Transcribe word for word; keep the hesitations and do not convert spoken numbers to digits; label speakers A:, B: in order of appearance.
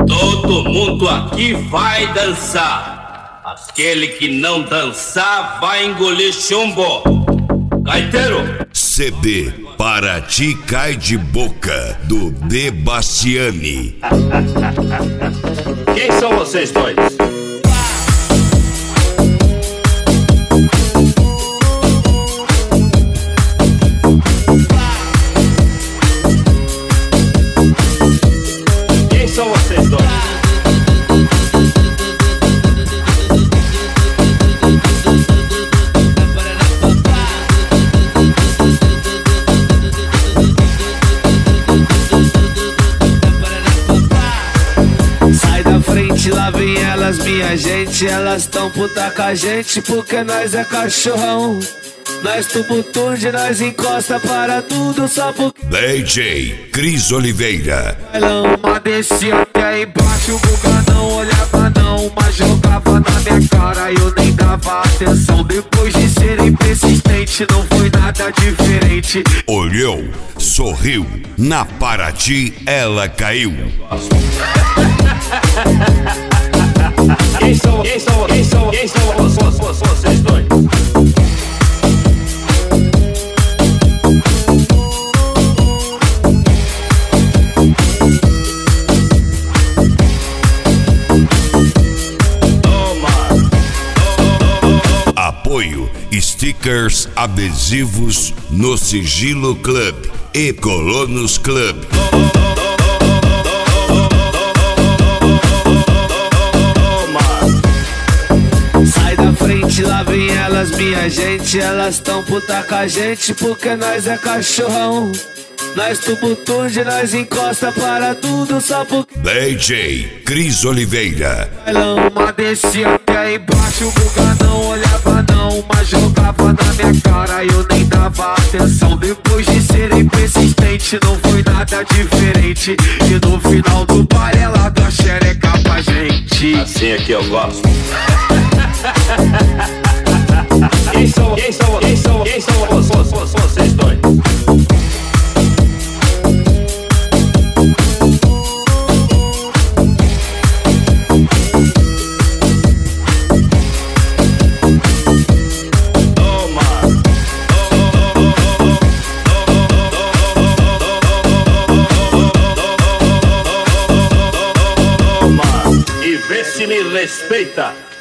A: Todo mundo aqui vai dançar. Aquele que não dançar vai engolir chumbo. Gaiteiro.
B: C D Para Ti Cai de Boca, do Debastiani.
A: Quem são vocês dois? Quem são vocês dois?
C: Sai da frente, lá vem elas, minha gente. Elas tão puta com a gente porque nós é cachorrão. Nós tumultude, nós encosta para tudo só porque
B: D J Cris Oliveira.
C: uma descia até embaixo, o Guga não olhava não, mas jogava na minha cara e eu nem dava atenção. Depois de serem persistente, não foi nada diferente.
B: Olhou, sorriu, na Paraty ela caiu.
A: Quem são, quem são, quem são, quem são vocês, vocês dois?
B: Apoio stickers adesivos no Sigilo Club e Colonos Club.
C: Sai da frente, lá vem elas, minha gente. Elas tão puta com a gente porque nós é cachorrão. Nós tumultude, nós encosta para tudo só porque
B: D J Cris Oliveira.
C: uma descia até embaixo, o Guga não olhava não, mas jogava na minha cara e eu nem dava atenção. Depois de serem persistente, não foi nada diferente. E no final do baile ela deu a xereca pra gente.
A: Assim é que eu gosto. Quem são, quem são, quem são, quem são vocês, vocês dois? E vê se me respeita.